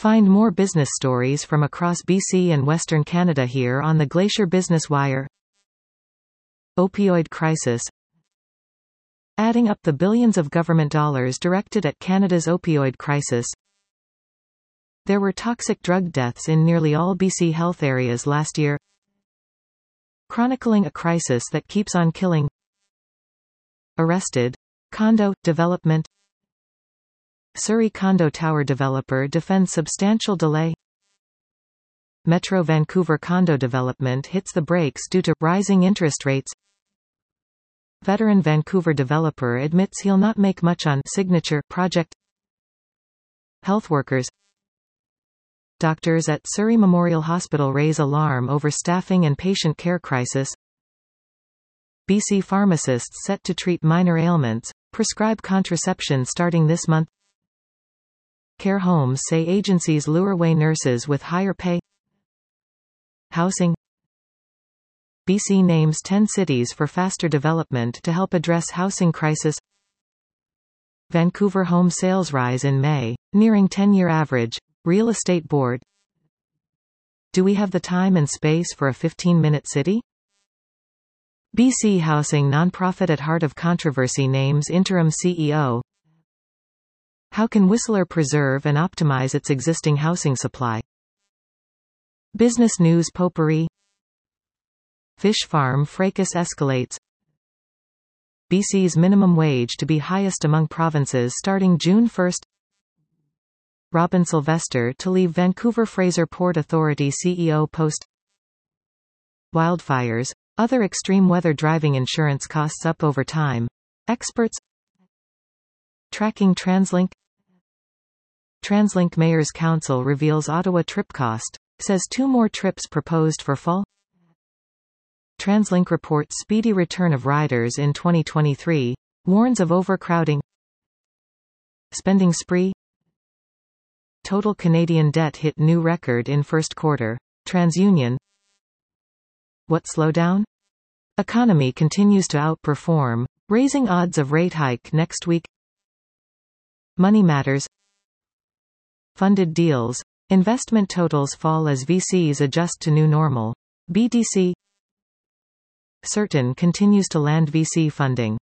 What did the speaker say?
Find more business stories from across BC and Western Canada here on the Glacier Business Wire. Opioid crisis. Adding up the billions of government dollars directed at Canada's opioid crisis. There were toxic drug deaths in nearly all BC health areas last year. Chronicling a crisis that keeps on killing. Arrested. Condo development. Surrey condo tower developer defends substantial delay. Metro Vancouver condo development hits the brakes due to rising interest rates. Veteran Vancouver developer admits he'll not make much on signature project. Health workers. Doctors at Surrey Memorial Hospital raise alarm over staffing and patient care crisis. BC pharmacists set to treat minor ailments, prescribe contraception starting this month. Care homes say agencies lure away nurses with higher pay. Housing. BC names 10 cities for faster development to help address housing crisis. Vancouver home sales rise in May, nearing 10-year average. Real Estate Board. Do we have the time and space for a 15-minute city? BC Housing nonprofit at heart of controversy names interim CEO. How can Whistler preserve and optimize its existing housing supply? Business news potpourri. Fish farm fracas escalates. BC's minimum wage to be highest among provinces starting June 1. Robin Sylvester to leave Vancouver Fraser Port Authority CEO post. Wildfires. Other extreme weather driving insurance costs up over time. Experts. Tracking TransLink. TransLink Mayor's Council reveals Ottawa trip cost, says 2 more trips proposed for fall. TransLink reports speedy return of riders in 2023, warns of overcrowding. Spending spree. Total Canadian debt hit new record in first quarter. TransUnion. What slowdown? Economy continues to outperform, raising odds of rate hike next week. Money matters. Funded deals. Investment totals fall as VCs adjust to new normal. BDC. Certain continues to land VC funding.